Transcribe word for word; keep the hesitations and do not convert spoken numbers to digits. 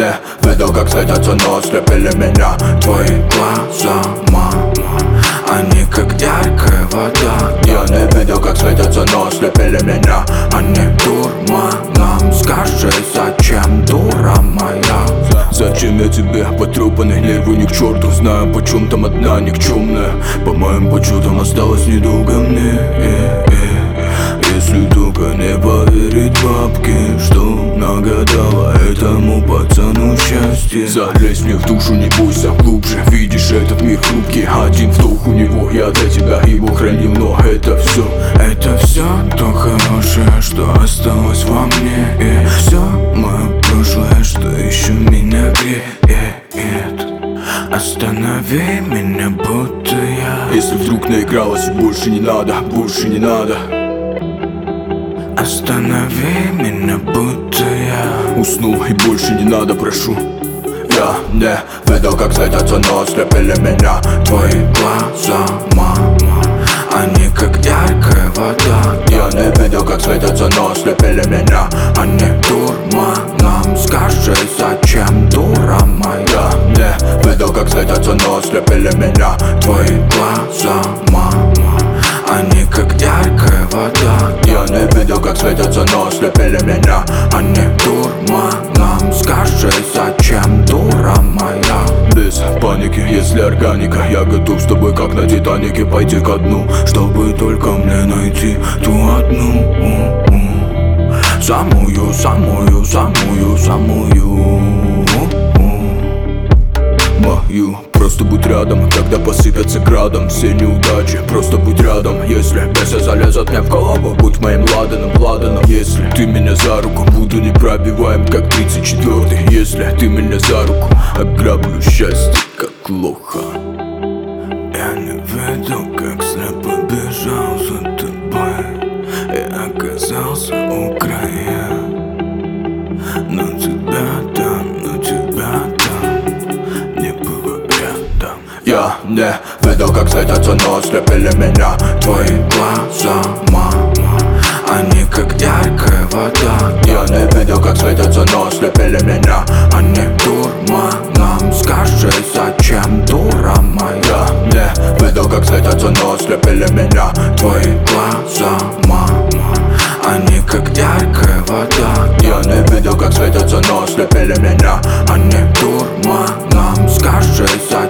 не видел, как светятся, но ослепили меня твои глаза, мама. Они как яркая вода. Я не видел, как светятся, но ослепили меня. Они дурманом. Скажи, зачем, дура моя? Зачем я тебе, потрепанный левый, ни к черту? Знаю, почем там одна никчемная. По моим подсчетам осталось недолго мне. э, э. Если только не поверить бабке, что нагадала этому пацану счастье. Залезь мне в душу, не бойся глубже. Видишь, этот мир хрупкий. Один вдох у него, я для тебя его хранил. Но это все, это все то хорошее, что осталось во мне. И все мое прошлое, что еще меня греет. Останови меня, будто я. Если вдруг наигралась, больше не надо, больше не надо. Останови меня, будто я уснул и больше не надо, прошу. Я не видел, как светятся, но ослепили меня твои глаза, мама. Они как яркая вода. Я не видел, как светятся, но ослепили меня. Они дурманом. Скажи, зачем, дура моя? Я не видел, как светятся, но ослепили меня твои глаза, мама. Они как яркая вода. Я не видел, как светятся, но ослепили меня. Они дурманом. Скажи, зачем, дура моя? Без паники, если органика. Я готов с тобой, как на Титанике, пойти ко дну, чтобы только мне найти ту одну, самую, самую, самую, самую мою. Просто будь рядом, когда посыпятся градом все неудачи. Просто будь рядом, если бесы залезут мне в голову. Будь моим ладаном, ладаном. Если ты меня за руку, буду непробиваем, как тридцать четвёртый. Если ты меня за руку, ограблю счастье, как лоха. Я не видел, как слепо бежал за тобой и оказался у края. Но тебя там, но тебя там не было рядом. Я не видел, как светятся, но ослепили меня твои глаза, мама. Они как яркая вода. Я не видел, как светятся, но ослепили меня. Они дурманом. Скажи, зачем, дура моя? Я не видел, как светятся, но ослепили меня твои глаза, мама. Они как яркая вода. Я не видел, как светятся, но ослепили меня. Они дурманом. Скажи, зачем